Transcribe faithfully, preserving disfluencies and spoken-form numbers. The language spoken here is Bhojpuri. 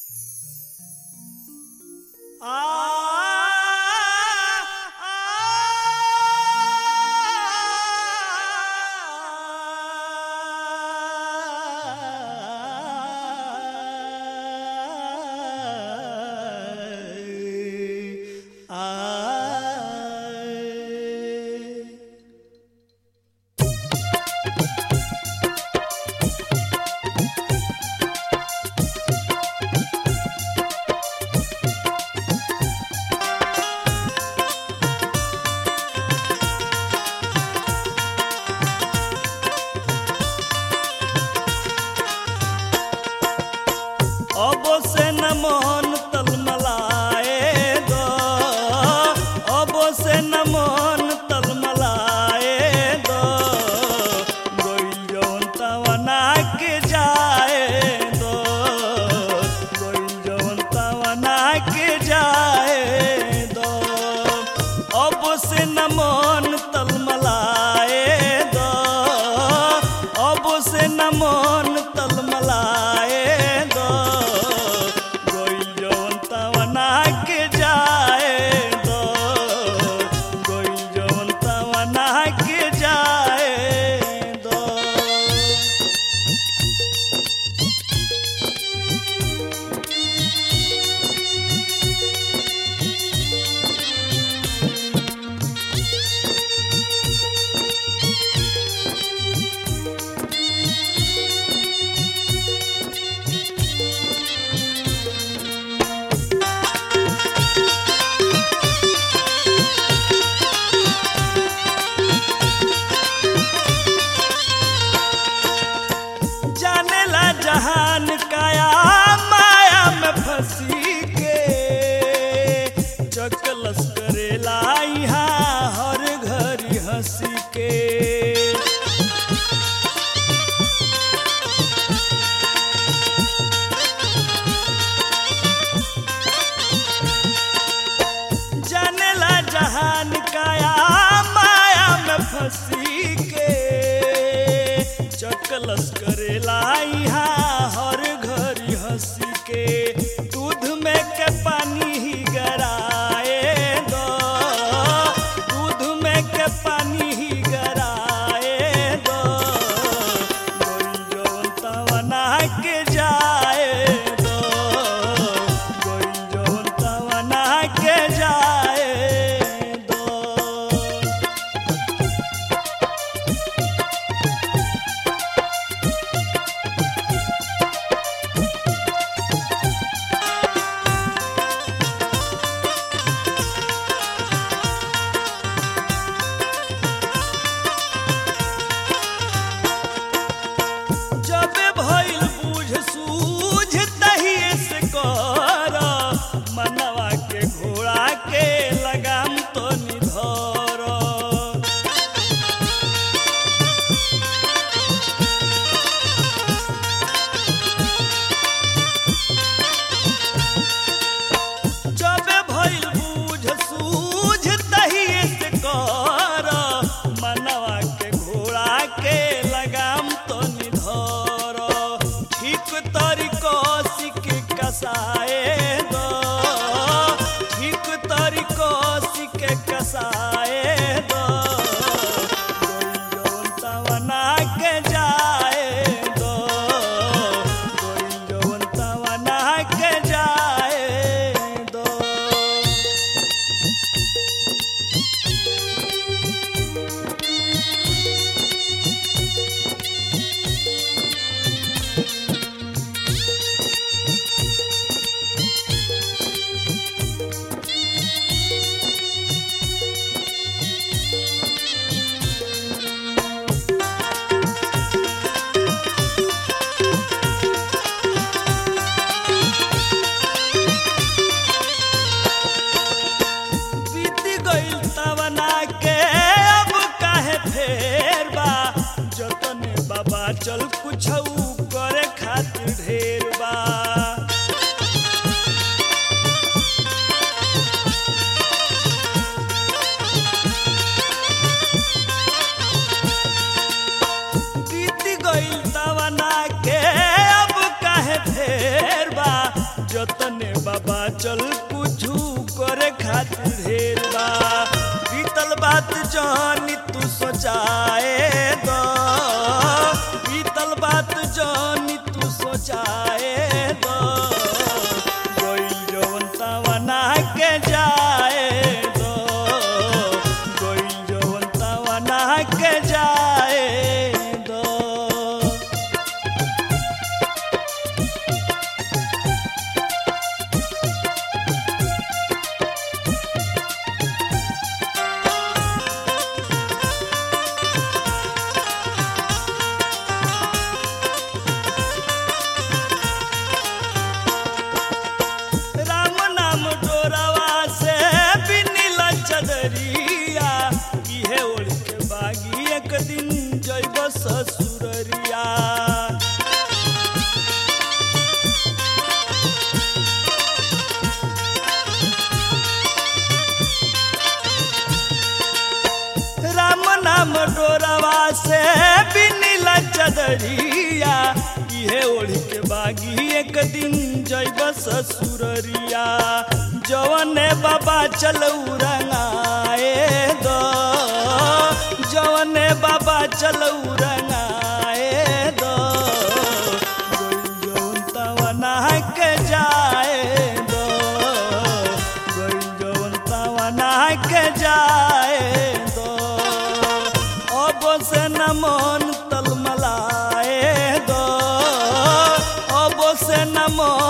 अब से न मन तलमलाए दो, अब से न मन तलमलाए दो, गोइल जौन तवना के जाए दो, गोइल जौन तवना के जाए दो। अब से न मन तलमलाए दो, अब से न मन तलमलाए दो, गोइल जौन तवना के जाए दो, गोइल जौन तवना के जाए दो। जानेला जहान काया माया में फंसी के, चकलस करेला यहाँ हर घड़ी हंसी के। जानेला जहान काया माया में फंसी के, चकलस करेला यहाँ हर घड़ी हंसी के। दूध में के पानी ही गराए दो, दूध में के पानी ही गराए दो, गोइल जौन तवना के जाए दो, गोइल जौन तवना के जाए दो। बचल कुछू करे खातिर ढेर बा बीतल बात जानी तू सोचाए दो बीतल बात जानी तू सोचाए दो कोई जवन तवना के जाए दो कोई जवन तवना के जाए दो। राम नाम डोरवा से बिनिला चदरिया इहे ओढ़ के बागी एक दिन जइब ससुररिया। राम नाम डोरवा से बिनिला चदरिया इहे ओढ़ के बागी एक दिन जइब ससुररिया। जवने बाबा चलऊ रंगाए दो जवने बाबा चलऊ रंगाए दो कोई जवन तवना के जाए दो कोई जवन तवना के जाए दो। अब से न मन तलमलाए दो अब से न मन